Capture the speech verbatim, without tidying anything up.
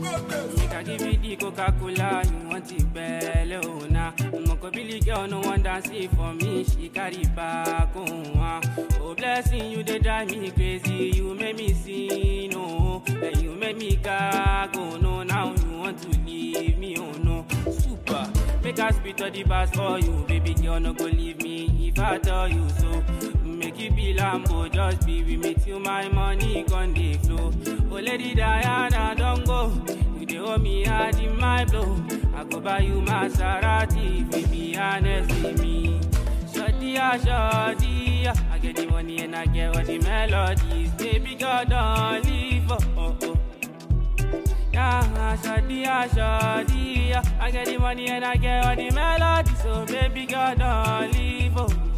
Make I give you the Coca-Cola, you want it belly, oh nah. Moko Billy girl, no one dance it for me, she carry back, oh ah. Oh blessing, you they drive me crazy, you make me sin, oh. And you make me gago, no, now you want to leave me, oh no. Super, make us spit all the bars for you, baby girl, no go leave me if I tell you so. Make it be Lambo, just be with me till my money gon' dey flow. Oh lady Diana, don't go, you dey owe me hard in my blow. I go buy you Maserati, if you be honest with me. Shorty, ah, shorty, ah, I get the money and I get all the melodies. Baby girl, don't leave, oh, oh, oh. Yeah, shorty, ah, shorty, ah, I get the money and I get all the melodies. So baby girl, don't leave, oh.